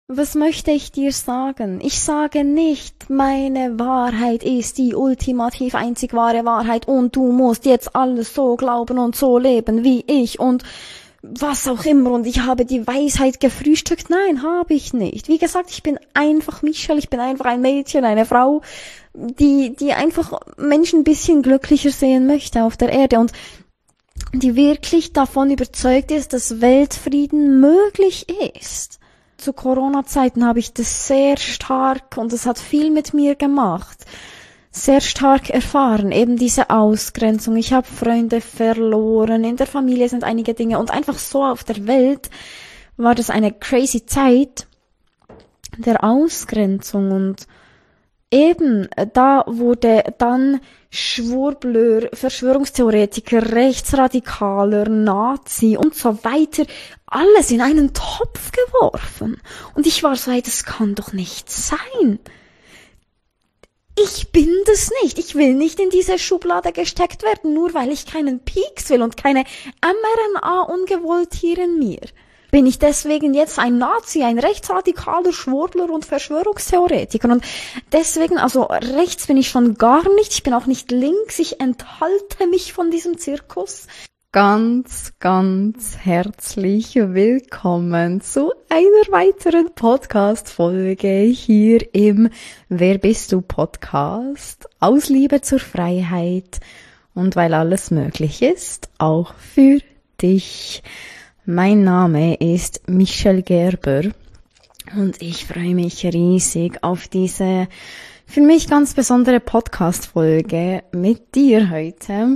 Was möchte ich dir sagen? Ich sage nicht, meine Wahrheit ist die ultimativ einzig wahre Wahrheit und du musst jetzt alles so glauben und so leben wie ich und was auch immer und ich habe die Weisheit gefrühstückt. Nein, habe ich nicht. Wie gesagt, ich bin einfach Michelle, ich bin einfach ein Mädchen, eine Frau, die einfach Menschen ein bisschen glücklicher sehen möchte auf der Erde und die wirklich davon überzeugt ist, dass Weltfrieden möglich ist. Zu Corona-Zeiten habe ich das sehr stark, und das hat viel mit mir gemacht, sehr stark erfahren, eben diese Ausgrenzung. Ich habe Freunde verloren, in der Familie sind einige Dinge und einfach so auf der Welt war das eine crazy Zeit der Ausgrenzung und eben da wurde dann Schwurbler, Verschwörungstheoretiker, Rechtsradikaler, Nazi und so weiter alles in einen Topf geworfen. Und ich war so, hey, das kann doch nicht sein. Ich bin das nicht. Ich will nicht in diese Schublade gesteckt werden, nur weil ich keinen Pieks will und keine mRNA ungewollt hier in mir. Bin ich deswegen jetzt ein Nazi, ein rechtsradikaler Schwurbler und Verschwörungstheoretiker? Und deswegen, also rechts bin ich schon gar nicht, ich bin auch nicht links, ich enthalte mich von diesem Zirkus. Ganz, ganz herzlich willkommen zu einer weiteren Podcast-Folge hier im Wer bist du Podcast? Aus Liebe zur Freiheit und weil alles möglich ist, auch für dich. Mein Name ist Michelle Gerber und ich freue mich riesig auf diese für mich ganz besondere Podcast-Folge mit dir heute.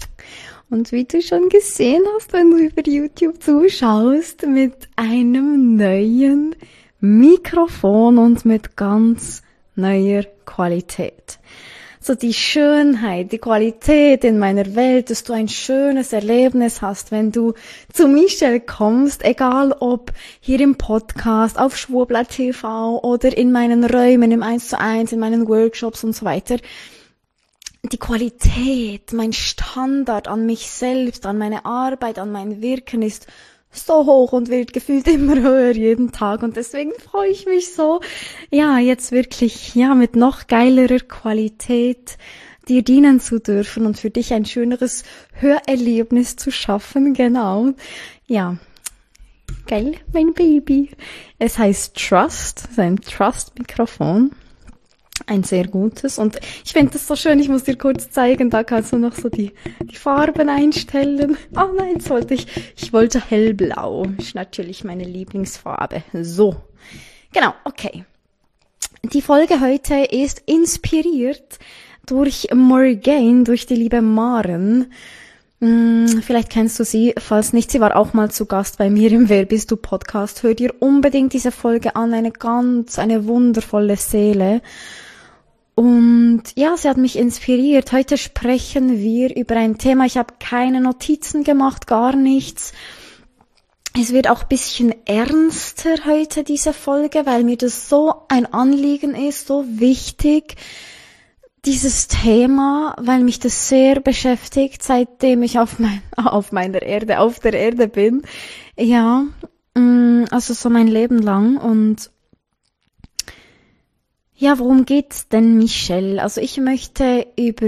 Und wie du schon gesehen hast, wenn du über YouTube zuschaust, mit einem neuen Mikrofon und mit ganz neuer Qualität. So die Schönheit, die Qualität in meiner Welt, dass du ein schönes Erlebnis hast, wenn du zu Michelle kommst, egal ob hier im Podcast, auf Schwurbler TV oder in meinen Räumen im 1:1, in meinen Workshops und so weiter. Die Qualität, mein Standard an mich selbst, an meine Arbeit, an mein Wirken ist so hoch und wird gefühlt immer höher jeden Tag und deswegen freue ich mich so, ja, jetzt wirklich, ja, mit noch geilerer Qualität dir dienen zu dürfen und für dich ein schöneres Hörerlebnis zu schaffen, genau. Ja, geil, mein Baby. Es heißt Trust, es ist ein Trust-Mikrofon. Ein sehr gutes und ich finde das so schön, ich muss dir kurz zeigen, da kannst du noch so die Farben einstellen. Oh nein, ich wollte hellblau, ist natürlich meine Lieblingsfarbe. So, genau, okay. Die Folge heute ist inspiriert durch Morgane, durch die liebe Maren. Vielleicht kennst du sie, falls nicht, sie war auch mal zu Gast bei mir im Wer bist du Podcast. Hör dir unbedingt diese Folge an, eine wundervolle Seele. Und ja, sie hat mich inspiriert. Heute sprechen wir über ein Thema. Ich habe keine Notizen gemacht, gar nichts. Es wird auch ein bisschen ernster heute, diese Folge, weil mir das so ein Anliegen ist, so wichtig, dieses Thema, weil mich das sehr beschäftigt, seitdem ich auf der Erde bin. Ja, also so mein Leben lang und ja, worum geht's denn, Michelle? Also ich möchte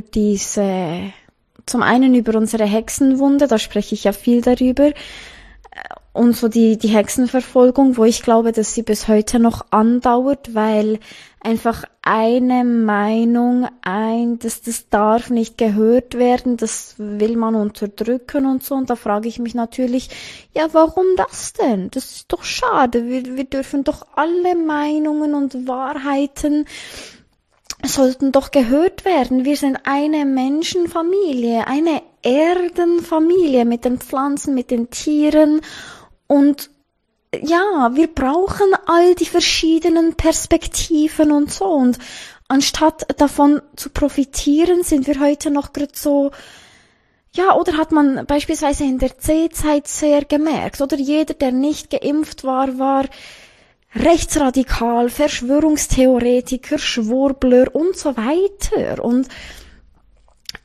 zum einen über unsere Hexenwunde, da spreche ich ja viel darüber, und so die Hexenverfolgung, wo ich glaube, dass sie bis heute noch andauert, weil einfach eine Meinung, das darf nicht gehört werden, das will man unterdrücken und so. Und da frage ich mich natürlich, ja, warum das denn? Das ist doch schade. Wir dürfen doch alle Meinungen und Wahrheiten sollten doch gehört werden. Wir sind eine Menschenfamilie, eine Erdenfamilie mit den Pflanzen, mit den Tieren und ja, wir brauchen all die verschiedenen Perspektiven und so. Und anstatt davon zu profitieren, sind wir heute noch gerade so, ja, oder hat man beispielsweise in der C-Zeit sehr gemerkt, oder jeder, der nicht geimpft war rechtsradikal, Verschwörungstheoretiker, Schwurbler und so weiter. Und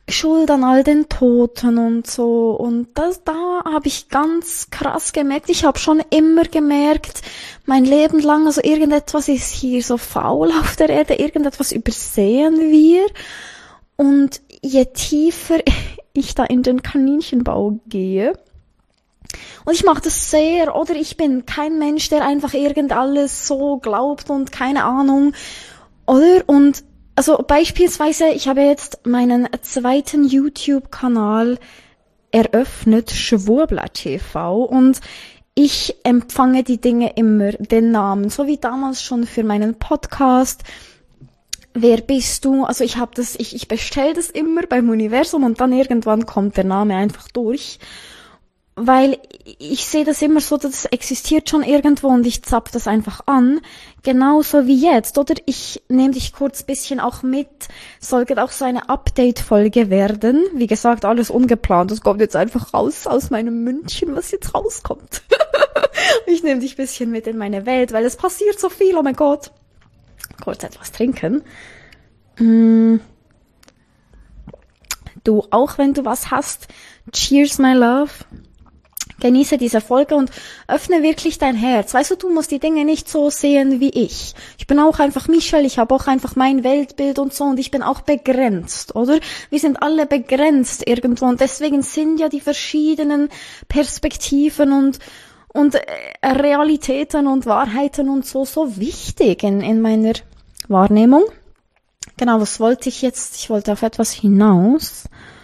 Schuld an all den Toten und so. Und da habe ich ganz krass gemerkt, ich habe schon immer gemerkt, mein Leben lang, also irgendetwas ist hier so faul auf der Erde, irgendetwas übersehen wir. Und je tiefer ich da in den Kaninchenbau gehe, und ich mache das sehr, oder ich bin kein Mensch, der einfach irgend alles so glaubt und keine Ahnung, oder? Und also beispielsweise, ich habe jetzt meinen zweiten YouTube-Kanal eröffnet, Schwurbler TV, und ich empfange die Dinge immer den Namen, so wie damals schon für meinen Podcast. Wer bist du? Also ich bestelle das immer beim Universum und dann irgendwann kommt der Name einfach durch. Weil ich sehe das immer so, das existiert schon irgendwo und ich zapp das einfach an. Genauso wie jetzt, oder? Ich nehme dich kurz bisschen auch mit. Sollte auch so eine Update-Folge werden. Wie gesagt, alles ungeplant. Das kommt jetzt einfach raus aus meinem Mündchen, was jetzt rauskommt. Ich nehme dich bisschen mit in meine Welt, weil es passiert so viel. Oh mein Gott. Kurz etwas trinken. Du, auch wenn du was hast, cheers, my love. Genieße diese Folge und öffne wirklich dein Herz. Weißt du musst die Dinge nicht so sehen wie ich. Ich bin auch einfach Michelle, ich habe auch einfach mein Weltbild und so und ich bin auch begrenzt, oder? Wir sind alle begrenzt irgendwo und deswegen sind ja die verschiedenen Perspektiven und Realitäten und Wahrheiten und so wichtig in meiner Wahrnehmung. Genau, was wollte ich jetzt? Ich wollte auf etwas hinaus.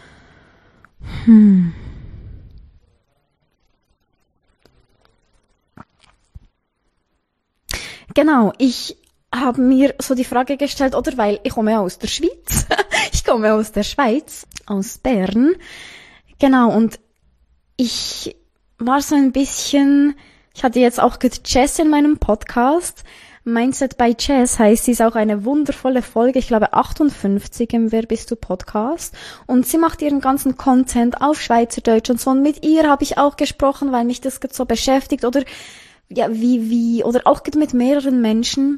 Genau, ich habe mir so die Frage gestellt, oder weil ich komme aus der Schweiz, ich komme aus der Schweiz, aus Bern, genau, und ich war so ein bisschen, ich hatte jetzt auch Jess in meinem Podcast, Mindset by Jess heißt, sie ist auch eine wundervolle Folge, ich glaube 58 im Wer bist du Podcast, und sie macht ihren ganzen Content auf Schweizerdeutsch und so, und mit ihr habe ich auch gesprochen, weil mich das so beschäftigt, oder ja, oder auch mit mehreren Menschen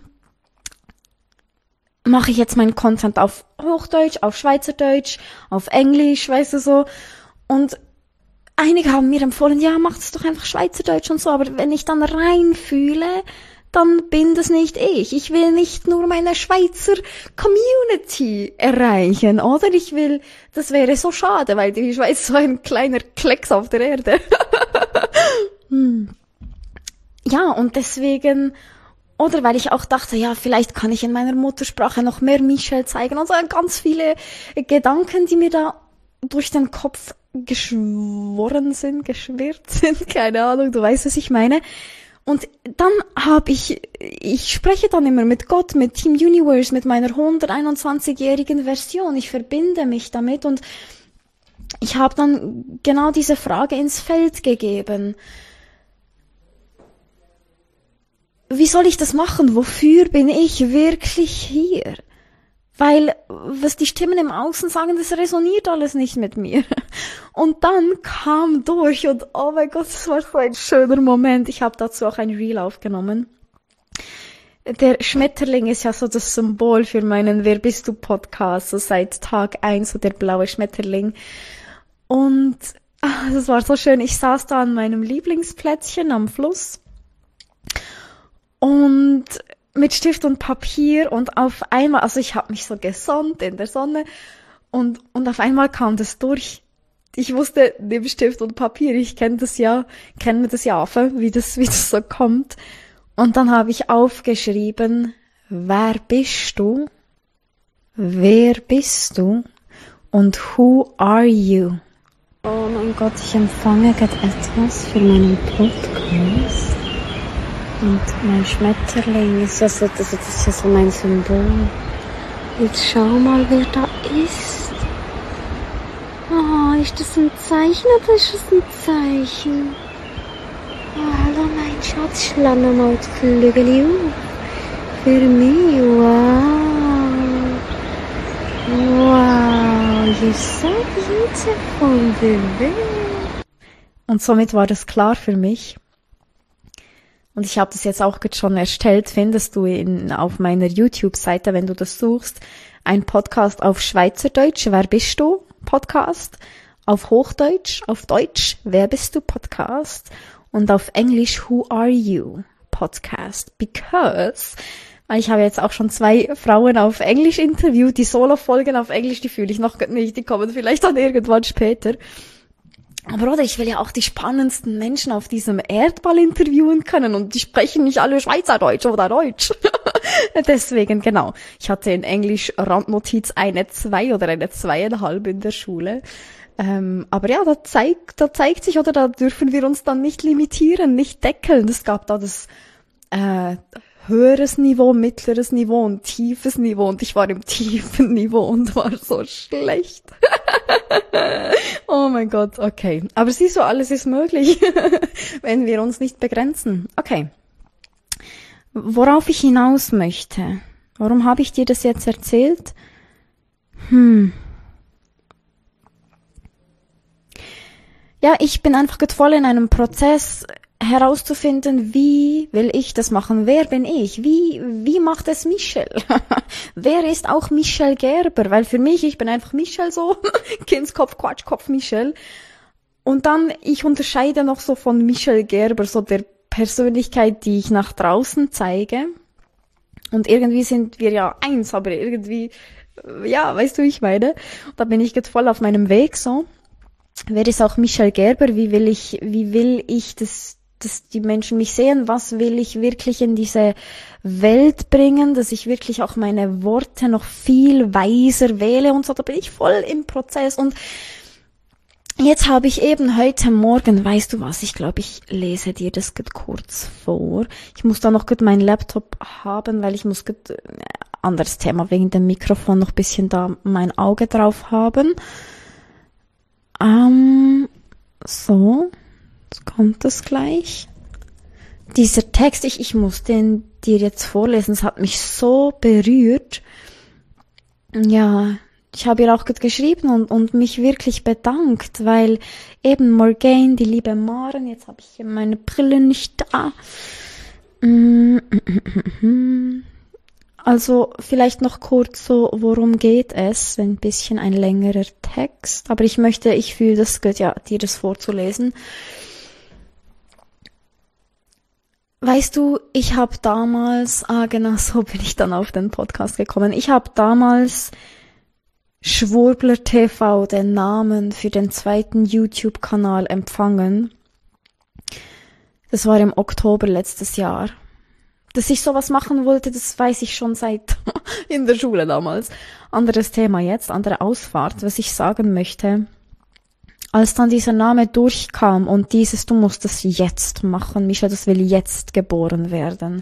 mache ich jetzt meinen Content auf Hochdeutsch, auf Schweizerdeutsch, auf Englisch, weißt du so. Und einige haben mir empfohlen, ja, mach das doch einfach Schweizerdeutsch und so, aber wenn ich dann reinfühle, dann bin das nicht ich. Ich will nicht nur meine Schweizer Community erreichen, oder? Das wäre so schade, weil die Schweiz ist so ein kleiner Klecks auf der Erde. Ja, und deswegen, oder weil ich auch dachte, ja, vielleicht kann ich in meiner Muttersprache noch mehr Michelle zeigen. Also ganz viele Gedanken, die mir da durch den Kopf geschwirrt sind, keine Ahnung, du weißt, was ich meine. Und dann ich spreche dann immer mit Gott, mit Team Universe, mit meiner 121-jährigen Version. Ich verbinde mich damit und ich habe dann genau diese Frage ins Feld gegeben. Wie soll ich das machen? Wofür bin ich wirklich hier? Weil, was die Stimmen im Außen sagen, das resoniert alles nicht mit mir. Und dann kam durch und oh mein Gott, das war so ein schöner Moment. Ich habe dazu auch ein Reel aufgenommen. Der Schmetterling ist ja so das Symbol für meinen Wer bist du Podcast, so seit Tag 1, so der blaue Schmetterling. Und das war so schön. Ich saß da an meinem Lieblingsplätzchen am Fluss. Und mit Stift und Papier und auf einmal, also ich habe mich so gesonnt in der Sonne und auf einmal kam das durch. Ich wusste, neben Stift und Papier, ich kenne das ja, wie das so kommt. Und dann habe ich aufgeschrieben, wer bist du? Wer bist du? Und who are you? Oh mein Gott, ich empfange gerade etwas für meinen Podcast. Und mein Schmetterling ist das ist ja so mein Symbol. Jetzt schau mal, wer da ist. Oh, ist das ein Zeichen oder ist das ein Zeichen? Oh, hallo mein Schatz, schlag mal die Flügel auf. Für mich, wow. Wow, you're so beautiful, baby. Und somit war das klar für mich. Und ich habe das jetzt auch schon erstellt, findest du auf meiner YouTube-Seite, wenn du das suchst, ein Podcast auf Schweizerdeutsch, wer bist du? Podcast, auf Hochdeutsch, auf Deutsch, wer bist du Podcast und auf Englisch, who are you Podcast, because, weil ich habe jetzt auch schon 2 Frauen auf Englisch interviewt, die Solo-Folgen auf Englisch, die fühle ich noch nicht, die kommen vielleicht dann irgendwann später. Aber oder, ich will ja auch die spannendsten Menschen auf diesem Erdball interviewen können und die sprechen nicht alle Schweizerdeutsch oder Deutsch. Deswegen, genau. Ich hatte in Englisch Randnotiz eine 2 oder eine 2,5 in der Schule. Aber ja, da zeigt sich, oder da dürfen wir uns dann nicht limitieren, nicht deckeln. Es gab da das höheres Niveau, mittleres Niveau und tiefes Niveau und ich war im tiefen Niveau und war so schlecht. Oh mein Gott, okay. Aber siehst du, alles ist möglich, wenn wir uns nicht begrenzen. Okay. Worauf ich hinaus möchte. Warum habe ich dir das jetzt erzählt? Ja, ich bin einfach voll in einem Prozess, herauszufinden, wie will ich das machen? Wer bin ich? Wie macht es Michelle? Wer ist auch Michelle Gerber? Weil für mich, ich bin einfach Michelle so, Kindskopf, Quatschkopf Michelle. Und dann, ich unterscheide noch so von Michelle Gerber, so der Persönlichkeit, die ich nach draußen zeige. Und irgendwie sind wir ja eins, aber irgendwie, ja, weißt du, wie ich meine? Da bin ich jetzt voll auf meinem Weg so. Wer ist auch Michelle Gerber? Wie will ich, dass die Menschen mich sehen? Was will ich wirklich in diese Welt bringen? Dass ich wirklich auch meine Worte noch viel weiser wähle und so. Da bin ich voll im Prozess. Und jetzt habe ich eben heute Morgen, weißt du was? Ich glaube, ich lese dir das kurz vor. Ich muss da noch meinen Laptop haben, weil ich muss anderes Thema wegen dem Mikrofon noch ein bisschen da mein Auge drauf haben. So, jetzt kommt das gleich. Dieser Text, ich muss den dir jetzt vorlesen, es hat mich so berührt. Ja, ich habe ihr auch geschrieben und mich wirklich bedankt, weil eben Morgane, die liebe Maren, jetzt habe ich meine Brille nicht da. Also vielleicht noch kurz so, worum geht es? Ein bisschen ein längerer Text, aber ich fühle das gut, ja, dir das vorzulesen. Weißt du, ich habe damals, genau so bin ich dann auf den Podcast gekommen. Ich habe damals Schwurbler TV, den Namen für den 2. YouTube-Kanal empfangen. Das war im Oktober letztes Jahr. Dass ich sowas machen wollte, das weiß ich schon seit in der Schule damals. Anderes Thema jetzt, andere Ausfahrt. Was ich sagen möchte, als dann dieser Name durchkam und du musst das jetzt machen, Micha, das will jetzt geboren werden.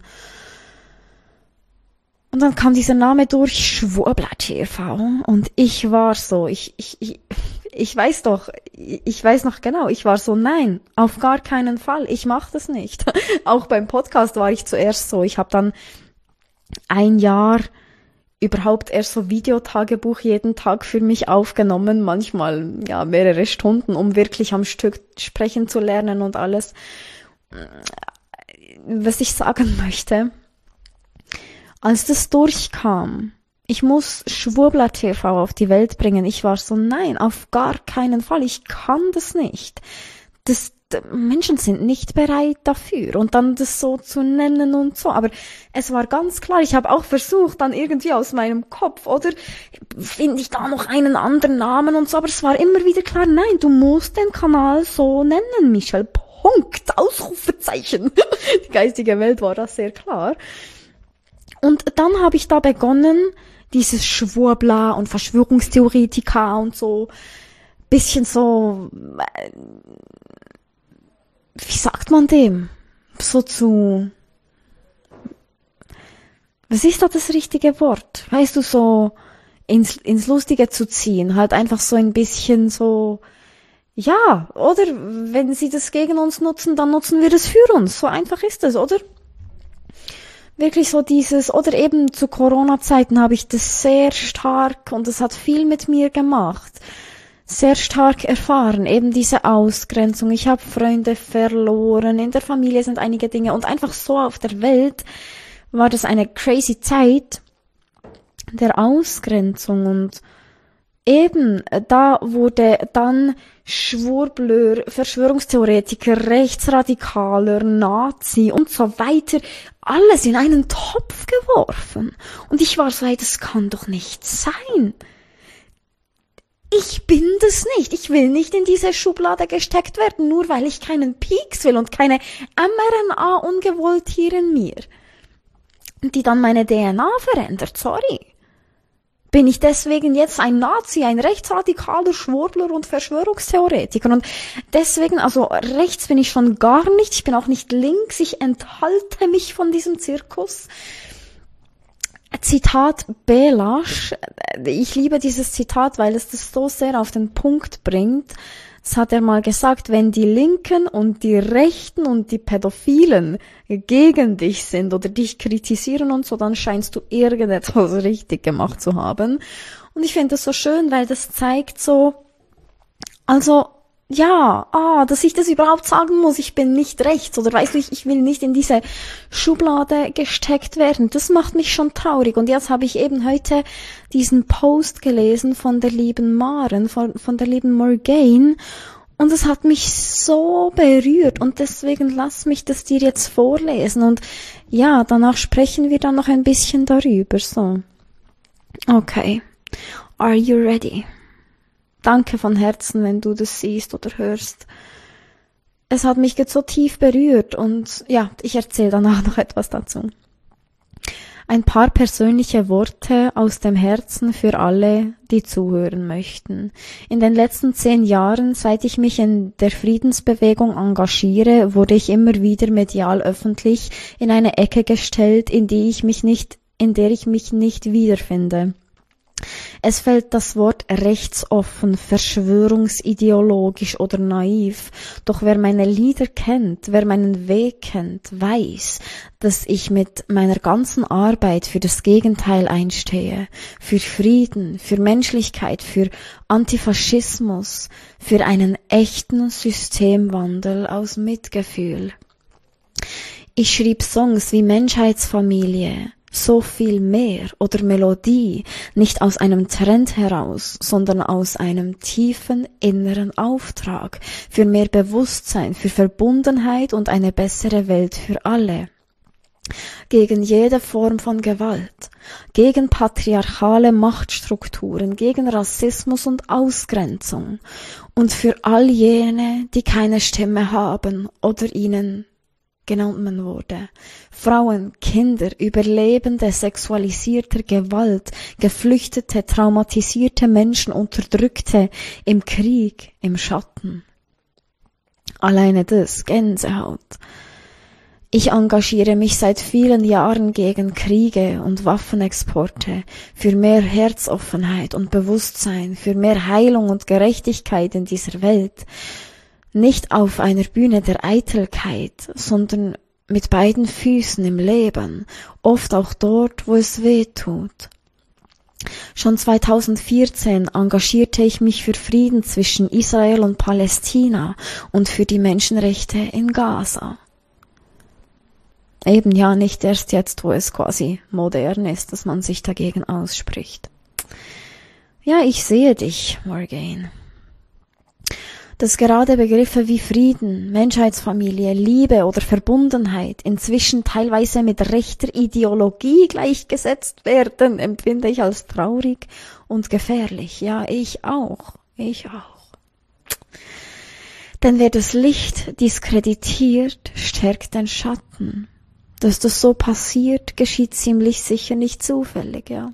Und dann kam dieser Name durch, Schwurbler TV, und ich war so, ich weiß noch genau, ich war so, nein, auf gar keinen Fall, ich mach das nicht. Auch beim Podcast war ich zuerst so, ich habe dann ein Jahr überhaupt erst so Videotagebuch jeden Tag für mich aufgenommen, manchmal ja mehrere Stunden, um wirklich am Stück sprechen zu lernen und alles. Was ich sagen möchte, als das durchkam, ich muss Schwurbler TV auf die Welt bringen. Ich war so, nein, auf gar keinen Fall. Ich kann das nicht. Menschen sind nicht bereit dafür. Und dann das so zu nennen und so. Aber es war ganz klar, ich habe auch versucht, dann irgendwie aus meinem Kopf, oder finde ich da noch einen anderen Namen und so. Aber es war immer wieder klar, nein, du musst den Kanal so nennen, Michelle. Punkt, Ausrufezeichen. Die geistige Welt war das sehr klar. Und dann habe ich da begonnen, dieses Schwurbler und Verschwörungstheoretiker und so, bisschen so, wie sagt man dem? So was ist da das richtige Wort? Weißt du, so ins Lustige zu ziehen, halt einfach so ein bisschen so, ja, oder wenn sie das gegen uns nutzen, dann nutzen wir das für uns. So einfach ist es, oder? Wirklich so oder eben zu Corona-Zeiten habe ich das sehr stark, und das hat viel mit mir gemacht, sehr stark erfahren, eben diese Ausgrenzung. Ich habe Freunde verloren, in der Familie sind einige Dinge, und einfach so auf der Welt war das eine crazy Zeit der Ausgrenzung, und Eben, da wurde dann Schwurbler, Verschwörungstheoretiker, Rechtsradikaler, Nazi und so weiter, alles in einen Topf geworfen. Und ich war so, hey, das kann doch nicht sein. Ich bin das nicht. Ich will nicht in diese Schublade gesteckt werden, nur weil ich keinen Pieks will und keine mRNA ungewollt hier in mir, die dann meine DNA verändert. Sorry. Bin ich deswegen jetzt ein Nazi, ein rechtsradikaler Schwurbler und Verschwörungstheoretiker? Und deswegen, also rechts bin ich schon gar nicht, ich bin auch nicht links, ich enthalte mich von diesem Zirkus. Zitat Belasch, ich liebe dieses Zitat, weil es das so sehr auf den Punkt bringt. Das hat er mal gesagt, wenn die Linken und die Rechten und die Pädophilen gegen dich sind oder dich kritisieren und so, dann scheinst du irgendetwas richtig gemacht zu haben. Und ich finde das so schön, weil das zeigt so, also, ja, dass ich das überhaupt sagen muss, ich bin nicht rechts oder weißt du, ich will nicht in diese Schublade gesteckt werden. Das macht mich schon traurig. Und jetzt habe ich eben heute diesen Post gelesen von der lieben Maren, von der lieben Morgane. Und es hat mich so berührt und deswegen lass mich das dir jetzt vorlesen. Und ja, danach sprechen wir dann noch ein bisschen darüber. So. Okay. Are you ready? Danke von Herzen, wenn du das siehst oder hörst. Es hat mich jetzt so tief berührt und ja, ich erzähle danach noch etwas dazu. Ein paar persönliche Worte aus dem Herzen für alle, die zuhören möchten. In den letzten 10 Jahren, seit ich mich in der Friedensbewegung engagiere, wurde ich immer wieder medial öffentlich in eine Ecke gestellt, in der ich mich nicht wiederfinde. Es fällt das Wort rechtsoffen, verschwörungsideologisch oder naiv, doch wer meine Lieder kennt, wer meinen Weg kennt, weiß, dass ich mit meiner ganzen Arbeit für das Gegenteil einstehe, für Frieden, für Menschlichkeit, für Antifaschismus, für einen echten Systemwandel aus Mitgefühl. Ich schrieb Songs wie Menschheitsfamilie, so viel mehr oder Melodie, nicht aus einem Trend heraus, sondern aus einem tiefen inneren Auftrag für mehr Bewusstsein, für Verbundenheit und eine bessere Welt für alle. Gegen jede Form von Gewalt, gegen patriarchale Machtstrukturen, gegen Rassismus und Ausgrenzung und für all jene, die keine Stimme haben oder ihnen genommen wurde. Frauen, Kinder, Überlebende sexualisierter Gewalt, Geflüchtete, traumatisierte Menschen, Unterdrückte, im Krieg, im Schatten. Alleine das, Gänsehaut. Ich engagiere mich seit vielen Jahren gegen Kriege und Waffenexporte, für mehr Herzoffenheit und Bewusstsein, für mehr Heilung und Gerechtigkeit in dieser Welt. Nicht auf einer Bühne der Eitelkeit, sondern mit beiden Füßen im Leben, oft auch dort, wo es weh tut. Schon 2014 engagierte ich mich für Frieden zwischen Israel und Palästina und für die Menschenrechte in Gaza. Eben ja, nicht erst jetzt, wo es quasi modern ist, dass man sich dagegen ausspricht. Ja, ich sehe dich, Morgane. Dass gerade Begriffe wie Frieden, Menschheitsfamilie, Liebe oder Verbundenheit inzwischen teilweise mit rechter Ideologie gleichgesetzt werden, empfinde ich als traurig und gefährlich. Ja, ich auch. Denn wer das Licht diskreditiert, stärkt den Schatten. Dass das so passiert, geschieht ziemlich sicher nicht zufällig, ja.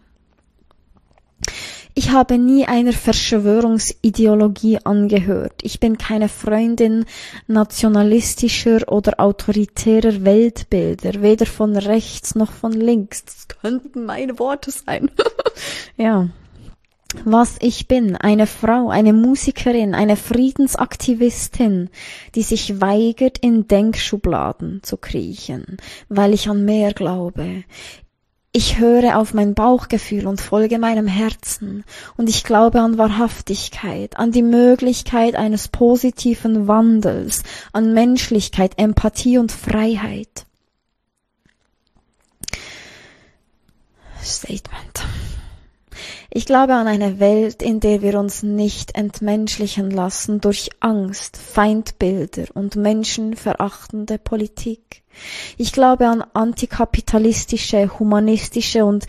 Ich habe nie einer Verschwörungsideologie angehört. Ich bin keine Freundin nationalistischer oder autoritärer Weltbilder, weder von rechts noch von links. Das könnten meine Worte sein. Ja. Was ich bin, eine Frau, eine Musikerin, eine Friedensaktivistin, die sich weigert, in Denkschubladen zu kriechen, weil ich an mehr glaube. Ich höre auf mein Bauchgefühl und folge meinem Herzen und ich glaube an Wahrhaftigkeit, an die Möglichkeit eines positiven Wandels, an Menschlichkeit, Empathie und Freiheit. Statement. Ich glaube an eine Welt, in der wir uns nicht entmenschlichen lassen durch Angst, Feindbilder und menschenverachtende Politik. Ich glaube an antikapitalistische, humanistische und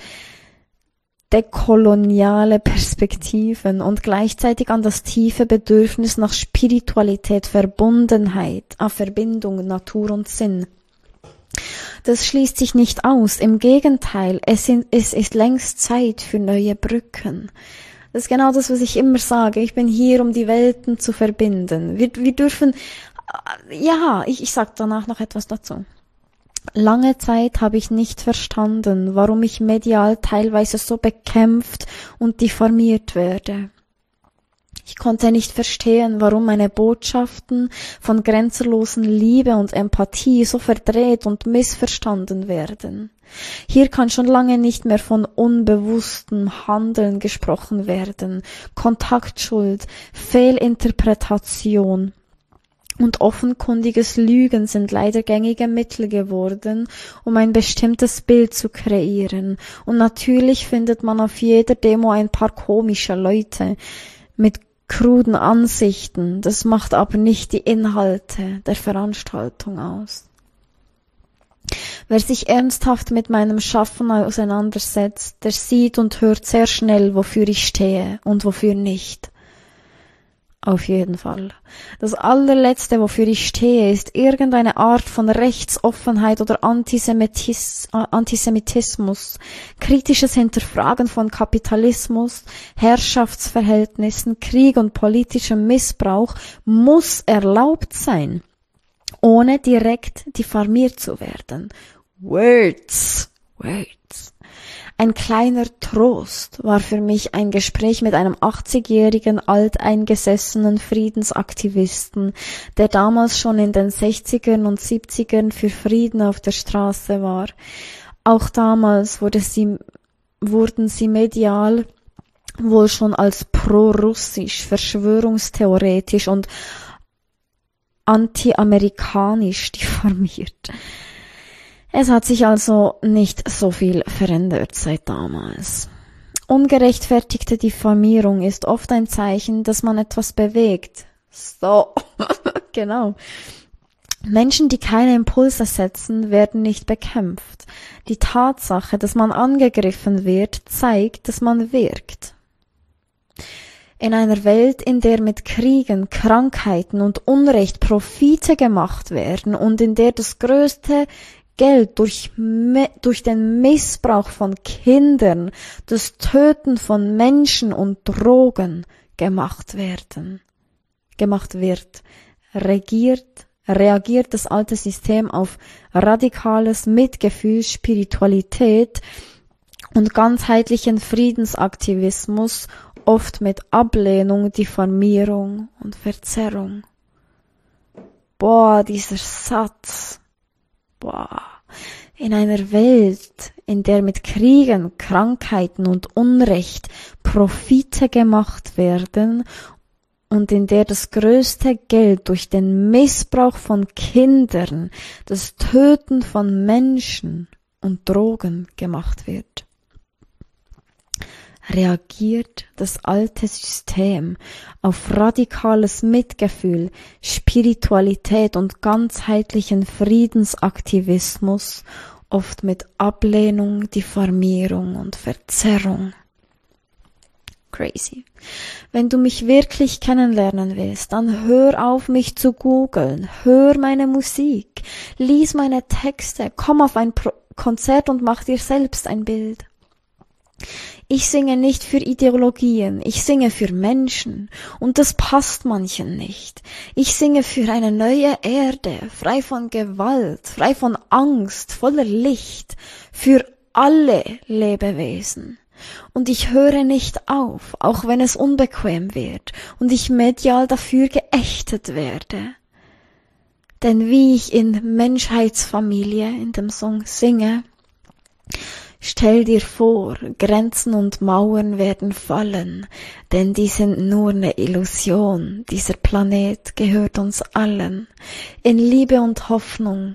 dekoloniale Perspektiven und gleichzeitig an das tiefe Bedürfnis nach Spiritualität, Verbundenheit, Verbindung, Natur und Sinn. Das schließt sich nicht aus. Im Gegenteil, es ist längst Zeit für neue Brücken. Das ist genau das, was ich immer sage. Ich bin hier, um die Welten zu verbinden. Wir dürfen, ich sag danach noch etwas dazu. Lange Zeit habe ich nicht verstanden, warum ich medial teilweise so bekämpft und diffamiert werde. Ich konnte nicht verstehen, warum meine Botschaften von grenzenlosen Liebe und Empathie so verdreht und missverstanden werden. Hier kann schon lange nicht mehr von unbewusstem Handeln gesprochen werden, Kontaktschuld, Fehlinterpretation und offenkundiges Lügen sind leider gängige Mittel geworden, um ein bestimmtes Bild zu kreieren. Und natürlich findet man auf jeder Demo ein paar komische Leute mit kruden Ansichten. Das macht aber nicht die Inhalte der Veranstaltung aus. Wer sich ernsthaft mit meinem Schaffen auseinandersetzt, der sieht und hört sehr schnell, wofür ich stehe und wofür nicht. Auf jeden Fall. Das allerletzte, wofür ich stehe, ist irgendeine Art von Rechtsoffenheit oder Antisemitismus, kritisches Hinterfragen von Kapitalismus, Herrschaftsverhältnissen, Krieg und politischem Missbrauch muss erlaubt sein, ohne direkt diffamiert zu werden. Words. Ein kleiner Trost war für mich ein Gespräch mit einem 80-jährigen alteingesessenen Friedensaktivisten, der damals schon in den 60ern und 70ern für Frieden auf der Straße war. Auch damals wurden sie medial wohl schon als pro-russisch, verschwörungstheoretisch und anti-amerikanisch diffamiert. Es hat sich also nicht so viel verändert seit damals. Ungerechtfertigte Diffamierung ist oft ein Zeichen, dass man etwas bewegt. So, genau. Menschen, die keine Impulse setzen, werden nicht bekämpft. Die Tatsache, dass man angegriffen wird, zeigt, dass man wirkt. In einer Welt, in der mit Kriegen, Krankheiten und Unrecht Profite gemacht werden und in der das größte Geld durch den Missbrauch von Kindern, das Töten von Menschen und Drogen gemacht wird, reagiert das alte System auf radikales Mitgefühl, Spiritualität und ganzheitlichen Friedensaktivismus, oft mit Ablehnung, Diffamierung und Verzerrung. Boah, dieser Satz. Boah. In einer Welt, in der mit Kriegen, Krankheiten und Unrecht Profite gemacht werden und in der das größte Geld durch den Missbrauch von Kindern, das Töten von Menschen und Drogen gemacht wird, reagiert das alte System auf radikales Mitgefühl, Spiritualität und ganzheitlichen Friedensaktivismus, oft mit Ablehnung, Diffamierung und Verzerrung. Crazy. Wenn du mich wirklich kennenlernen willst, dann hör auf, mich zu googeln, hör meine Musik, lies meine Texte, komm auf ein Konzert und mach dir selbst ein Bild. Ich singe nicht für Ideologien, ich singe für Menschen und das passt manchen nicht. Ich singe für eine neue Erde, frei von Gewalt, frei von Angst, voller Licht, für alle Lebewesen. Und ich höre nicht auf, auch wenn es unbequem wird und ich medial dafür geächtet werde. Denn wie ich in Menschheitsfamilie in dem Song singe, stell dir vor, Grenzen und Mauern werden fallen, denn die sind nur eine Illusion. Dieser Planet gehört uns allen. In Liebe und Hoffnung,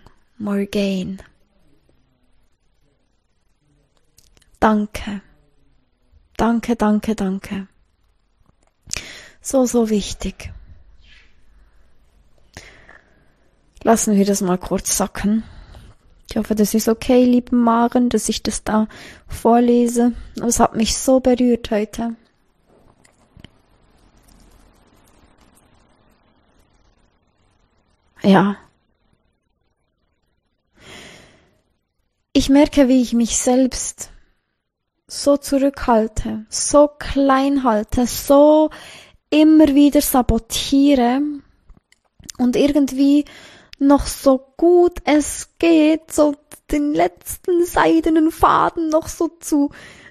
Morgaine. Danke. Danke, danke, danke. So, so wichtig. Lassen wir das mal kurz sacken. Ich hoffe, das ist okay, liebe Maren, dass ich das da vorlese. Aber es hat mich so berührt heute. Ja. Ich merke, wie ich mich selbst so zurückhalte, so klein halte, so immer wieder sabotiere und irgendwie noch so gut es geht, so den letzten seidenen Faden noch so zu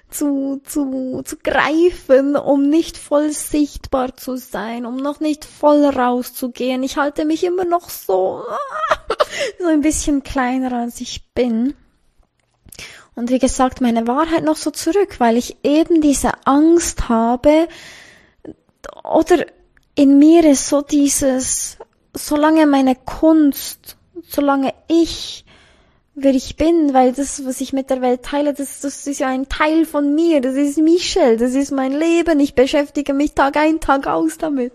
greifen, um nicht voll sichtbar zu sein, um noch nicht voll rauszugehen. Ich halte mich immer noch so ein bisschen kleiner, als ich bin. Und wie gesagt, meine Wahrheit noch so zurück, weil ich eben diese Angst habe, oder in mir ist so dieses, solange meine Kunst, solange ich, wer ich bin, weil das, was ich mit der Welt teile, das ist ja ein Teil von mir, das ist Michelle, das ist mein Leben, ich beschäftige mich Tag ein, Tag aus damit.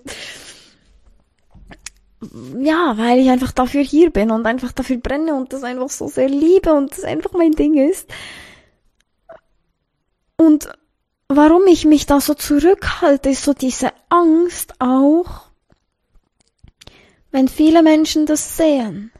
Ja, weil ich einfach dafür hier bin und einfach dafür brenne und das einfach so sehr liebe und das einfach mein Ding ist. Und warum ich mich da so zurückhalte, ist so diese Angst auch, wenn viele Menschen das sehen.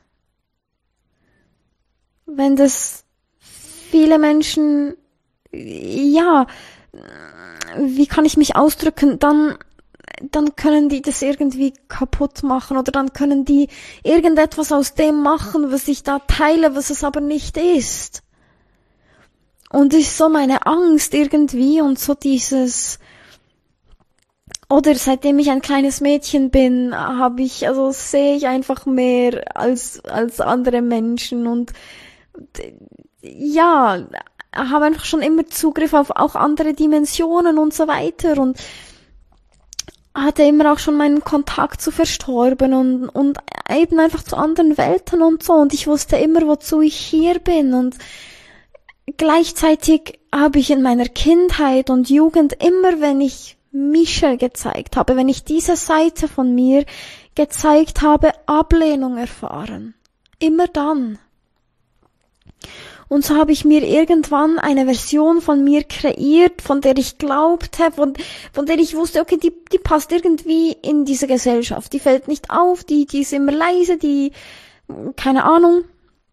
Wenn das viele Menschen, ja, wie kann ich mich ausdrücken, dann können die das irgendwie kaputt machen oder dann können die irgendetwas aus dem machen, was ich da teile, was es aber nicht ist. Und ist so meine Angst irgendwie und so dieses, oder seitdem ich ein kleines Mädchen bin, sehe ich einfach mehr als andere Menschen und ja, habe einfach schon immer Zugriff auf auch andere Dimensionen und so weiter und hatte immer auch schon meinen Kontakt zu Verstorbenen und eben einfach zu anderen Welten und so und ich wusste immer, wozu ich hier bin und gleichzeitig habe ich in meiner Kindheit und Jugend immer, wenn ich Michelle gezeigt habe, wenn ich diese Seite von mir gezeigt habe, Ablehnung erfahren. Immer dann. Und so habe ich mir irgendwann eine Version von mir kreiert, von der ich glaubte, von der ich wusste, okay, die passt irgendwie in diese Gesellschaft. Die fällt nicht auf, die ist immer leise, keine Ahnung.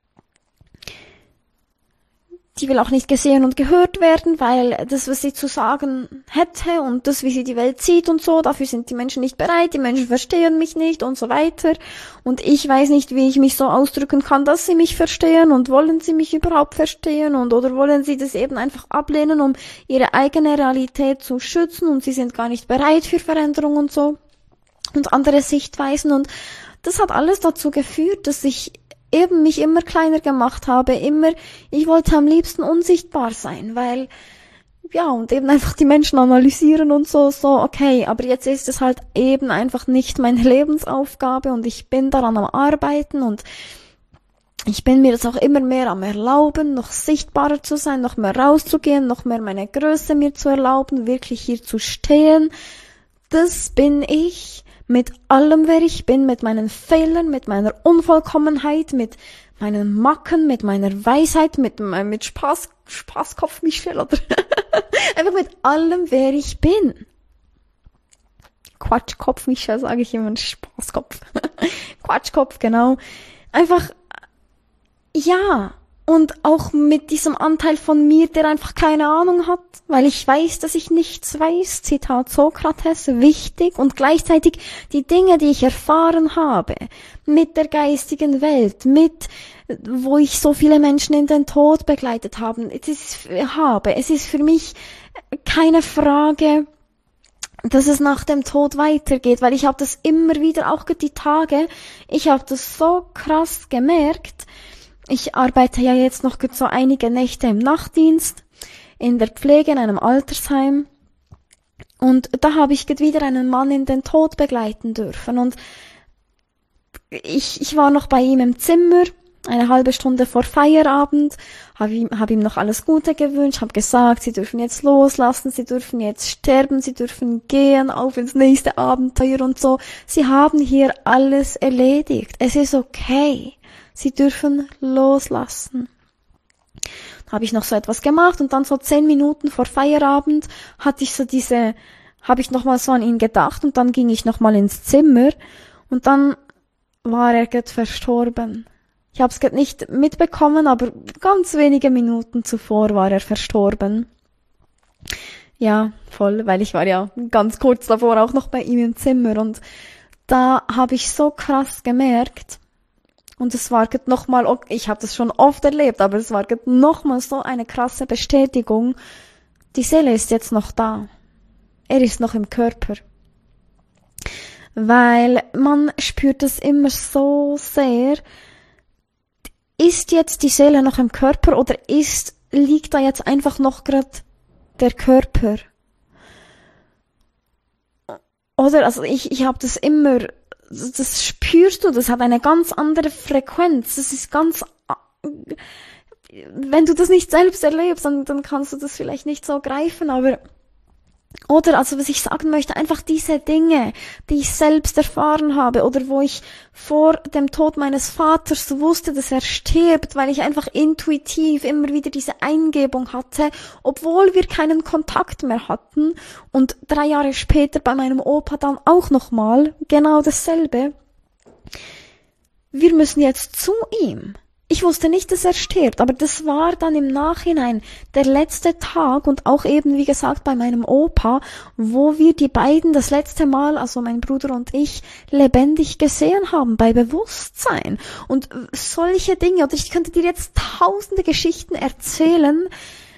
Die will auch nicht gesehen und gehört werden, weil das, was sie zu sagen hätte und das, wie sie die Welt sieht und so, dafür sind die Menschen nicht bereit, die Menschen verstehen mich nicht und so weiter. Und ich weiß nicht, wie ich mich so ausdrücken kann, dass sie mich verstehen und wollen sie mich überhaupt verstehen oder wollen sie das eben einfach ablehnen, um ihre eigene Realität zu schützen und sie sind gar nicht bereit für Veränderung und so und andere Sichtweisen und das hat alles dazu geführt, dass ich eben mich immer kleiner gemacht habe, ich wollte am liebsten unsichtbar sein, weil, ja, und eben einfach die Menschen analysieren und so, okay, aber jetzt ist es halt eben einfach nicht meine Lebensaufgabe und ich bin daran am Arbeiten und ich bin mir das auch immer mehr am Erlauben, noch sichtbarer zu sein, noch mehr rauszugehen, noch mehr meine Größe mir zu erlauben, wirklich hier zu stehen. Das bin ich. Mit allem, wer ich bin, mit meinen Fehlern, mit meiner Unvollkommenheit, mit meinen Macken, mit meiner Weisheit, mit Spaßkopf Michelle oder einfach mit allem, wer ich bin. Quatschkopf Michelle, sage ich immer, Spaßkopf. Quatschkopf, genau. Einfach, ja. Und auch mit diesem Anteil von mir, der einfach keine Ahnung hat, weil ich weiß, dass ich nichts weiß, Zitat Sokrates, wichtig und gleichzeitig die Dinge, die ich erfahren habe, mit der geistigen Welt, wo ich so viele Menschen in den Tod begleitet habe, es ist für mich keine Frage, dass es nach dem Tod weitergeht, weil ich habe das immer wieder, auch die Tage, ich habe das so krass gemerkt. Ich arbeite ja jetzt noch so einige Nächte im Nachtdienst in der Pflege in einem Altersheim und da habe ich wieder einen Mann in den Tod begleiten dürfen und ich war noch bei ihm im Zimmer eine halbe Stunde vor Feierabend, habe ihm noch alles Gute gewünscht, habe gesagt, sie dürfen jetzt loslassen, sie dürfen jetzt sterben, sie dürfen gehen, auf ins nächste Abenteuer und so. Sie haben hier alles erledigt. Es ist okay. Sie dürfen loslassen. Habe ich noch so etwas gemacht und dann so 10 Minuten vor Feierabend habe ich nochmal so an ihn gedacht und dann ging ich nochmal ins Zimmer und dann war er gerade verstorben. Ich habe es nicht mitbekommen, aber ganz wenige Minuten zuvor war er verstorben. Ja, voll, weil ich war ja ganz kurz davor auch noch bei ihm im Zimmer und da habe ich so krass gemerkt und es war nochmal, ich habe das schon oft erlebt, aber es war nochmal so eine krasse Bestätigung, die Seele ist jetzt noch da. Er ist noch im Körper. Weil man spürt es immer so sehr, ist jetzt die Seele noch im Körper oder liegt da jetzt einfach noch gerade der Körper? Oder, also ich habe das immer, das spürst du, das hat eine ganz andere Frequenz, das ist ganz, wenn du das nicht selbst erlebst, dann kannst du das vielleicht nicht so greifen, aber oder, also was ich sagen möchte, einfach diese Dinge, die ich selbst erfahren habe oder wo ich vor dem Tod meines Vaters wusste, dass er stirbt, weil ich einfach intuitiv immer wieder diese Eingebung hatte, obwohl wir keinen Kontakt mehr hatten und 3 Jahre später bei meinem Opa dann auch nochmal genau dasselbe. Wir müssen jetzt zu ihm. Ich wusste nicht, dass er stirbt, aber das war dann im Nachhinein der letzte Tag und auch eben, wie gesagt, bei meinem Opa, wo wir die beiden das letzte Mal, also mein Bruder und ich, lebendig gesehen haben, bei Bewusstsein. Und solche Dinge, oder ich könnte dir jetzt tausende Geschichten erzählen,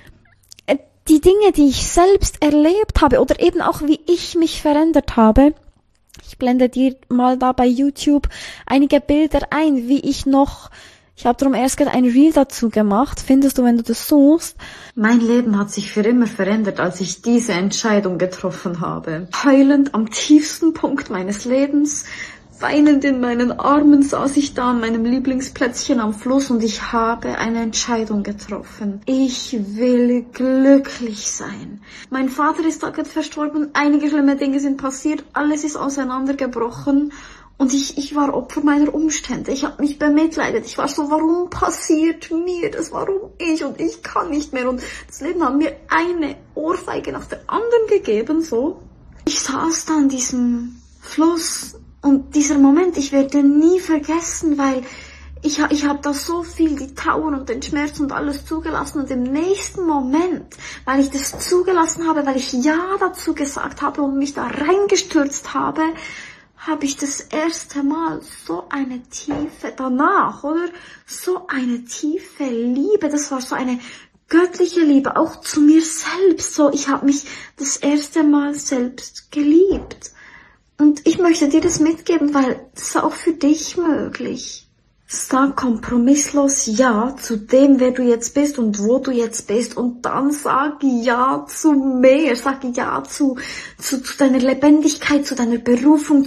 die Dinge, die ich selbst erlebt habe oder eben auch, wie ich mich verändert habe. Ich blende dir mal da bei YouTube einige Bilder ein, wie ich habe darum erst gerade ein Reel dazu gemacht, findest du, wenn du das suchst. Mein Leben hat sich für immer verändert, als ich diese Entscheidung getroffen habe. Heulend am tiefsten Punkt meines Lebens, weinend in meinen Armen saß ich da an meinem Lieblingsplätzchen am Fluss und ich habe eine Entscheidung getroffen. Ich will glücklich sein. Mein Vater ist da gerade verstorben, einige schlimme Dinge sind passiert, alles ist auseinandergebrochen. Und ich war Opfer meiner Umstände. Ich habe mich bemitleidet. Ich war so, warum passiert mir das? Warum ich? Und ich kann nicht mehr. Und das Leben hat mir eine Ohrfeige nach der anderen gegeben, so. Ich saß da an diesem Fluss und dieser Moment, ich werde nie vergessen, weil ich habe da so viel, die Trauer und den Schmerz und alles zugelassen. Und im nächsten Moment, weil ich das zugelassen habe, weil ich Ja dazu gesagt habe und mich da reingestürzt habe ich das erste Mal so eine tiefe, danach, oder? So eine tiefe Liebe, das war so eine göttliche Liebe, auch zu mir selbst, so, ich habe mich das erste Mal selbst geliebt. Und ich möchte dir das mitgeben, weil das ist auch für dich möglich. Sag kompromisslos Ja zu dem, wer du jetzt bist und wo du jetzt bist. Und dann sag Ja zu mehr. Sag Ja zu deiner Lebendigkeit, zu deiner Berufung,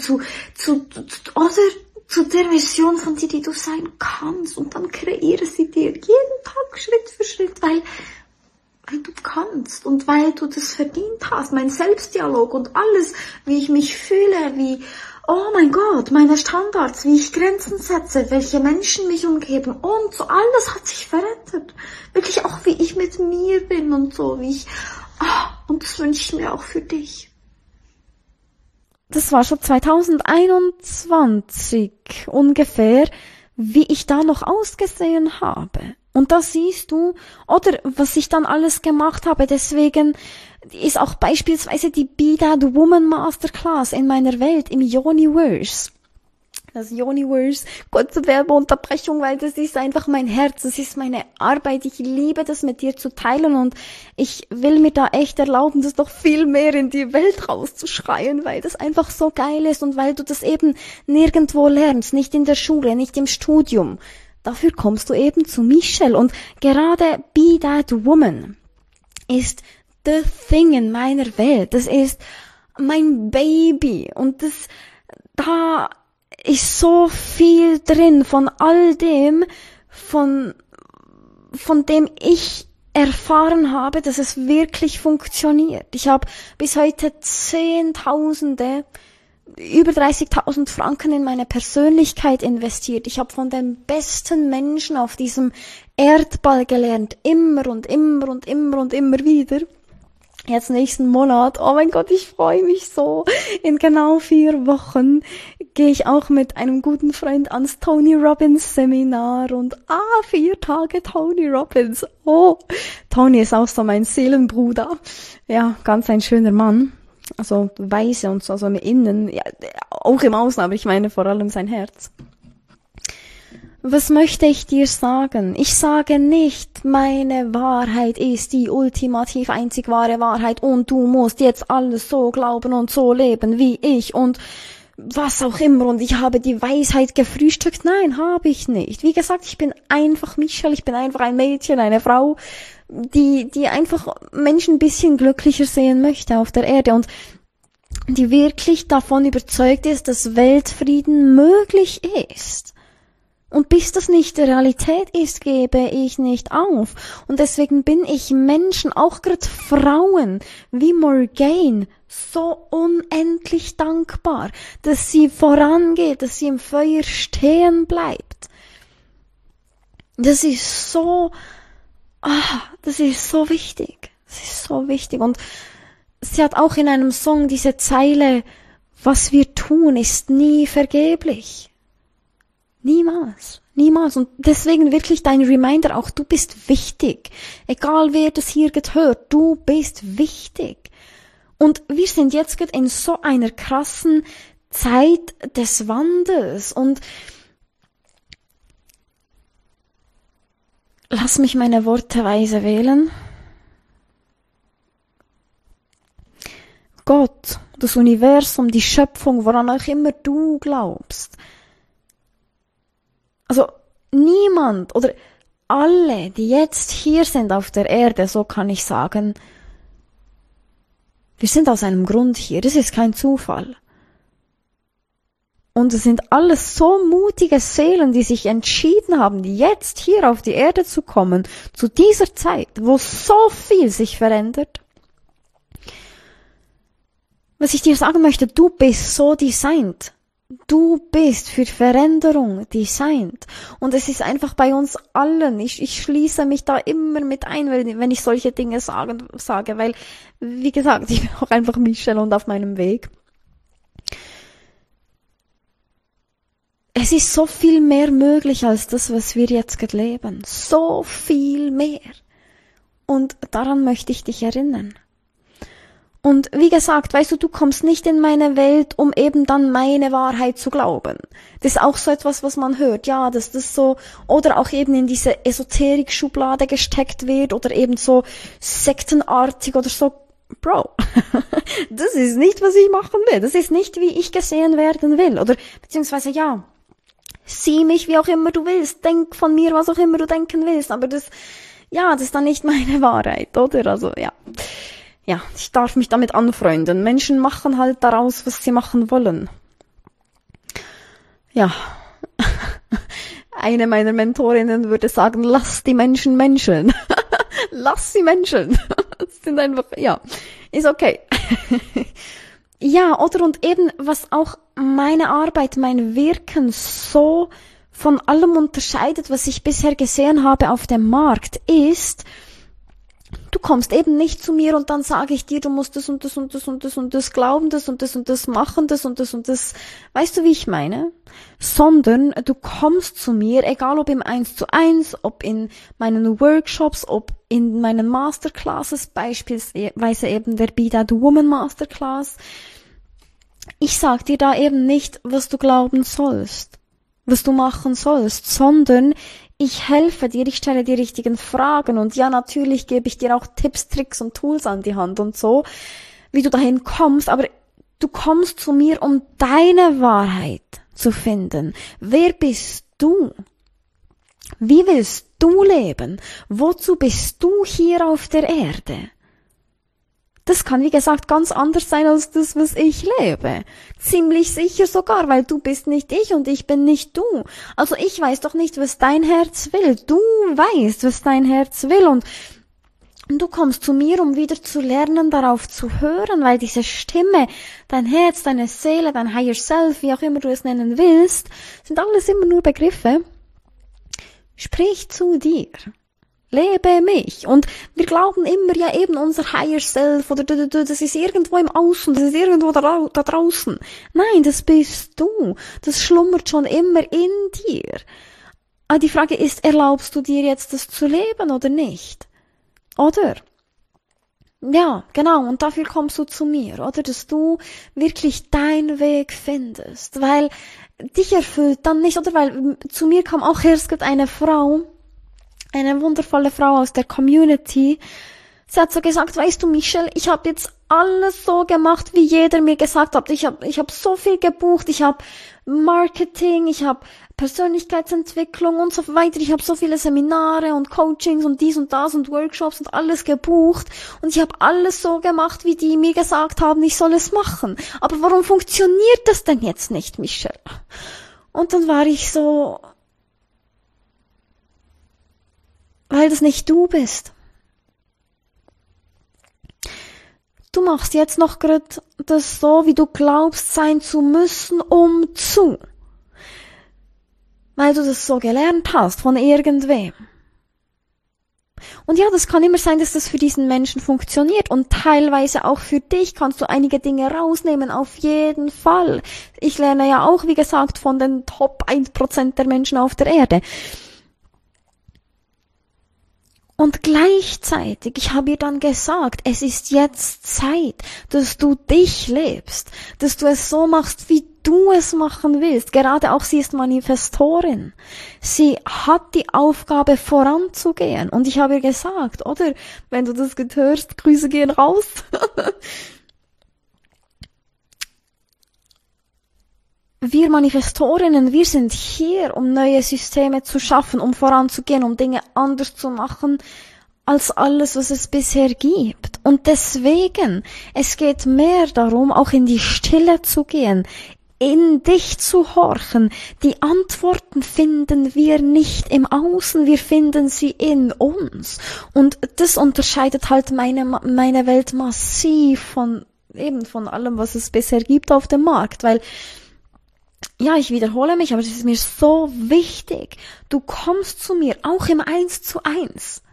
oder zu der Version von dir, die du sein kannst. Und dann kreiere sie dir jeden Tag Schritt für Schritt, weil du kannst und weil du das verdient hast. Mein Selbstdialog und alles, wie ich mich fühle, oh mein Gott, meine Standards, wie ich Grenzen setze, welche Menschen mich umgeben und so, alles hat sich verändert. Wirklich auch, wie ich mit mir bin und so, und das wünsche ich mir auch für dich. Das war schon 2021 ungefähr, wie ich da noch ausgesehen habe. Und da siehst du, oder was ich dann alles gemacht habe, deswegen ist auch beispielsweise die Be That Woman Masterclass in meiner Welt im Yoniverse. Das Yoniverse, kurze Werbeunterbrechung, weil das ist einfach mein Herz, das ist meine Arbeit. Ich liebe das mit dir zu teilen und ich will mir da echt erlauben, das noch viel mehr in die Welt rauszuschreien, weil das einfach so geil ist und weil du das eben nirgendwo lernst, nicht in der Schule, nicht im Studium. Dafür kommst du eben zu Michelle und gerade Be That Woman ist the thing in meiner Welt. Das ist mein Baby und da ist so viel drin von all dem, von dem ich erfahren habe, dass es wirklich funktioniert. Ich habe bis heute über 30.000 Franken in meine Persönlichkeit investiert. Ich habe von den besten Menschen auf diesem Erdball gelernt. Immer und immer und immer und immer wieder. Jetzt nächsten Monat, oh mein Gott, ich freue mich so. In genau 4 Wochen gehe ich auch mit einem guten Freund ans Tony Robbins Seminar und 4 Tage Tony Robbins. Oh, Tony ist auch so mein Seelenbruder. Ja, ganz ein schöner Mann. Also weise und so, also im Innen, ja, auch im Außen, aber ich meine vor allem sein Herz. Was möchte ich dir sagen? Ich sage nicht, meine Wahrheit ist die ultimativ einzig wahre Wahrheit und du musst jetzt alles so glauben und so leben wie ich und was auch immer und ich habe die Weisheit gefrühstückt. Nein, habe ich nicht. Wie gesagt, ich bin einfach Michelle, ich bin einfach ein Mädchen, eine Frau, die einfach Menschen ein bisschen glücklicher sehen möchte auf der Erde und die wirklich davon überzeugt ist, dass Weltfrieden möglich ist. Und bis das nicht Realität ist, gebe ich nicht auf. Und deswegen bin ich Menschen, auch gerade Frauen wie Morgane, so unendlich dankbar, dass sie vorangeht, dass sie im Feuer stehen bleibt. Das ist so wichtig. Das ist so wichtig. Und sie hat auch in einem Song diese Zeile, was wir tun, ist nie vergeblich. Niemals. Niemals. Und deswegen wirklich dein Reminder auch, du bist wichtig. Egal wer das hier hört, du bist wichtig. Und wir sind jetzt gerade in so einer krassen Zeit des Wandels. Und lass mich meine Worte weise wählen. Gott, das Universum, die Schöpfung, woran auch immer du glaubst. Also niemand oder alle, die jetzt hier sind auf der Erde, so kann ich sagen, wir sind aus einem Grund hier, das ist kein Zufall. Und es sind alles so mutige Seelen, die sich entschieden haben, jetzt hier auf die Erde zu kommen, zu dieser Zeit, wo so viel sich verändert. Was ich dir sagen möchte, du bist so designt. Du bist für Veränderung designt. Und es ist einfach bei uns allen. Ich schließe mich da immer mit ein, wenn ich solche Dinge sage, weil, wie gesagt, ich bin auch einfach Michelle und auf meinem Weg. Es ist so viel mehr möglich als das, was wir jetzt gerade leben. So viel mehr. Und daran möchte ich dich erinnern. Und wie gesagt, weißt du kommst nicht in meine Welt, um eben dann meine Wahrheit zu glauben. Das ist auch so etwas, was man hört, ja, dass das so, oder auch eben in diese Esoterik-Schublade gesteckt wird, oder eben so sektenartig oder so. Bro, das ist nicht, was ich machen will. Das ist nicht, wie ich gesehen werden will. Oder, beziehungsweise, ja, sieh mich, wie auch immer du willst, denk von mir, was auch immer du denken willst, aber das ist dann nicht meine Wahrheit, oder? Also, ja. Ja, ich darf mich damit anfreunden. Menschen machen halt daraus, was sie machen wollen. Ja. Eine meiner Mentorinnen würde sagen, lass die Menschen Menschen. Lass sie Menschen. Das sind einfach, ja, ist okay. Ja, oder und eben, was auch meine Arbeit, mein Wirken so von allem unterscheidet, was ich bisher gesehen habe auf dem Markt, ist, du kommst eben nicht zu mir und dann sage ich dir, du musst das und das und das und das und das glauben, das und das machen, das und das und das. Weißt du, wie ich meine? Sondern du kommst zu mir, egal ob im 1:1, ob in meinen Workshops, ob in meinen Masterclasses, beispielsweise eben der Be That Woman Masterclass. Ich sag dir da eben nicht, was du glauben sollst, was du machen sollst, sondern ich helfe dir, ich stelle die richtigen Fragen und ja, natürlich gebe ich dir auch Tipps, Tricks und Tools an die Hand und so, wie du dahin kommst, aber du kommst zu mir, um deine Wahrheit zu finden. Wer bist du? Wie willst du leben? Wozu bist du hier auf der Erde? Das kann, wie gesagt, ganz anders sein als das, was ich lebe. Ziemlich sicher sogar, weil du bist nicht ich und ich bin nicht du. Also ich weiß doch nicht, was dein Herz will. Du weißt, was dein Herz will und du kommst zu mir, um wieder zu lernen, darauf zu hören, weil diese Stimme, dein Herz, deine Seele, dein Higher Self, wie auch immer du es nennen willst, sind alles immer nur Begriffe. Sprich zu dir. Lebe mich. Und wir glauben immer ja eben unser Higher Self oder das ist irgendwo im Außen, das ist irgendwo da draußen. Nein, das bist du. Das schlummert schon immer in dir. Aber die Frage ist, erlaubst du dir jetzt das zu leben oder nicht? Oder? Ja, genau. Und dafür kommst du zu mir, oder? Dass du wirklich deinen Weg findest. Weil dich erfüllt dann nicht, oder? Weil zu mir kam auch erst gerade eine Frau, eine wundervolle Frau aus der Community. Sie hat so gesagt, weißt du, Michelle, ich habe jetzt alles so gemacht, wie jeder mir gesagt hat. Ich hab so viel gebucht, ich habe Marketing, ich habe Persönlichkeitsentwicklung und so weiter. Ich habe so viele Seminare und Coachings und dies und das und Workshops und alles gebucht. Und ich habe alles so gemacht, wie die mir gesagt haben, ich soll es machen. Aber warum funktioniert das denn jetzt nicht, Michelle? Und dann war ich so, weil das nicht du bist. Du machst jetzt noch gerade das so, wie du glaubst sein zu müssen, weil du das so gelernt hast von irgendwem. Und ja, das kann immer sein, dass das für diesen Menschen funktioniert und teilweise auch für dich kannst du einige Dinge rausnehmen, auf jeden Fall. Ich lerne ja auch, wie gesagt, von den Top 1% der Menschen auf der Erde. Und gleichzeitig, ich habe ihr dann gesagt, es ist jetzt Zeit, dass du dich lebst, dass du es so machst, wie du es machen willst. Gerade auch sie ist Manifestorin. Sie hat die Aufgabe, voranzugehen. Und ich habe ihr gesagt, oder, wenn du das hörst, Grüße gehen raus. Wir Manifestorinnen, wir sind hier, um neue Systeme zu schaffen, um voranzugehen, um Dinge anders zu machen, als alles, was es bisher gibt. Und deswegen, es geht mehr darum, auch in die Stille zu gehen, in dich zu horchen. Die Antworten finden wir nicht im Außen, wir finden sie in uns. Und das unterscheidet halt meine Welt massiv von allem, was es bisher gibt auf dem Markt, weil ja, ich wiederhole mich, aber es ist mir so wichtig. Du kommst zu mir, auch im 1:1.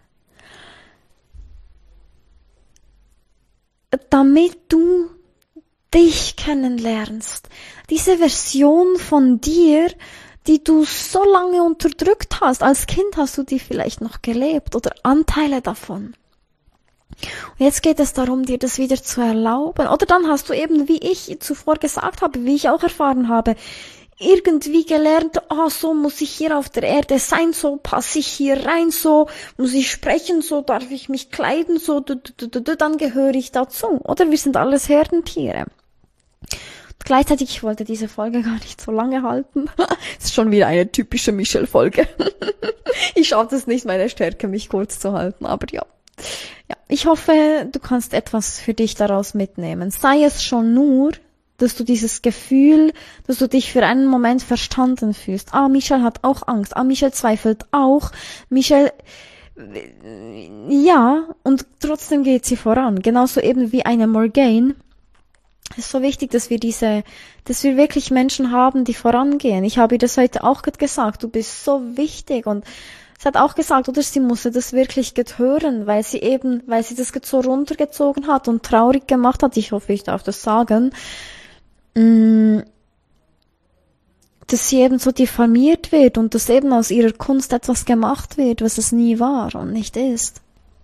Damit du dich kennenlernst. Diese Version von dir, die du so lange unterdrückt hast. Als Kind hast du die vielleicht noch gelebt oder Anteile davon. Und jetzt geht es darum, dir das wieder zu erlauben. Oder dann hast du eben, wie ich zuvor gesagt habe, wie ich auch erfahren habe, irgendwie gelernt, so muss ich hier auf der Erde sein, so passe ich hier rein, so muss ich sprechen, so darf ich mich kleiden, so dann gehöre ich dazu. Oder wir sind alles Herdentiere. Und gleichzeitig, ich wollte diese Folge gar nicht so lange halten. Es ist schon wieder eine typische Michelle-Folge. Ich schaffe es nicht, meine Stärke, mich kurz zu halten, aber ja. Ja, ich hoffe, du kannst etwas für dich daraus mitnehmen. Sei es schon nur, dass du dieses Gefühl, dass du dich für einen Moment verstanden fühlst. Michelle hat auch Angst. Michelle zweifelt auch. Michelle, ja, und trotzdem geht sie voran. Genauso eben wie eine Morgane. Es ist so wichtig, dass wir wirklich Menschen haben, die vorangehen. Ich habe ihr das heute auch gerade gesagt. Du bist so wichtig und sie hat auch gesagt, oder sie musste das wirklich hören, weil sie das so runtergezogen hat und traurig gemacht hat. Ich hoffe, ich darf das sagen. Dass sie eben so diffamiert wird und dass eben aus ihrer Kunst etwas gemacht wird, was es nie war und nicht ist.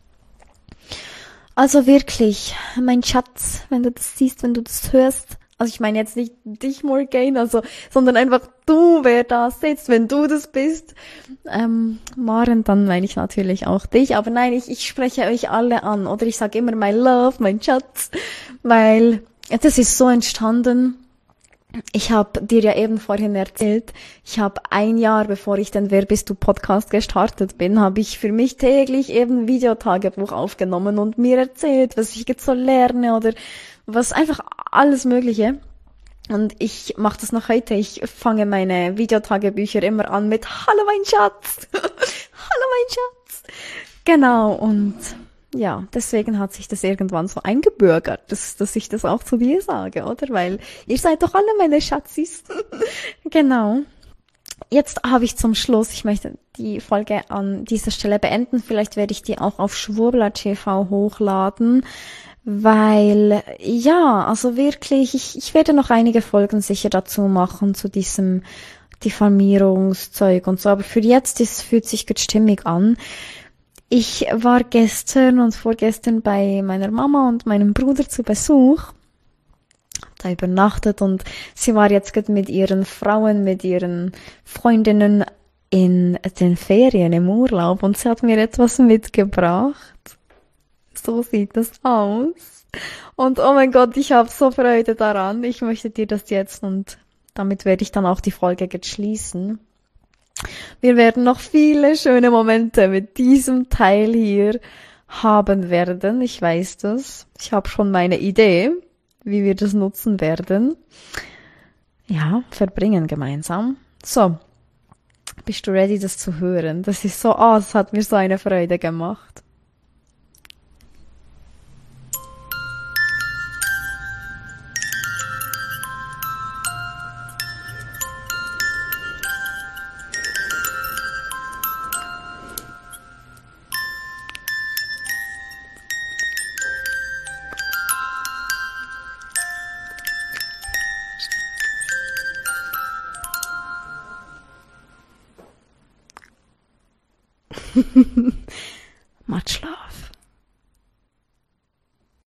Also wirklich, mein Schatz, wenn du das siehst, wenn du das hörst, also ich meine jetzt nicht dich, Morgane, sondern einfach du, wer da sitzt, wenn du das bist. Maren, dann meine ich natürlich auch dich, aber nein, ich spreche euch alle an, oder ich sage immer my love, mein Schatz, weil das ist so entstanden. Ich habe dir ja eben vorhin erzählt, ich habe ein Jahr, bevor ich den Wer bist du Podcast gestartet bin, habe ich für mich täglich eben Videotagebuch aufgenommen und mir erzählt, was ich jetzt so lerne oder was einfach alles Mögliche. Und ich mache das noch heute. Ich fange meine Videotagebücher immer an mit Hallo mein Schatz. Hallo mein Schatz. Genau, und ja, deswegen hat sich das irgendwann so eingebürgert, dass ich das auch zu dir sage, oder? Weil ihr seid doch alle meine Schatzis. Genau. Jetzt habe ich zum Schluss, ich möchte die Folge an dieser Stelle beenden. Vielleicht werde ich die auch auf Schwurbler TV hochladen, weil, ja, also wirklich, ich werde noch einige Folgen sicher dazu machen, zu diesem Diffamierungszeug und so. Aber für jetzt, fühlt sich gut stimmig an. Ich war gestern und vorgestern bei meiner Mama und meinem Bruder zu Besuch, da übernachtet, und sie war jetzt gerade mit ihren Frauen, mit ihren Freundinnen in den Ferien im Urlaub und sie hat mir etwas mitgebracht. So sieht das aus. Und oh mein Gott, ich habe so Freude daran. Ich möchte dir das jetzt, und damit werde ich dann auch die Folge jetzt schließen. Wir werden noch viele schöne Momente mit diesem Teil hier haben werden. Ich weiß das. Ich habe schon meine Idee, wie wir das nutzen werden. Ja, verbringen gemeinsam. So, bist du ready, das zu hören? Das ist so, es hat mir so eine Freude gemacht. Much love.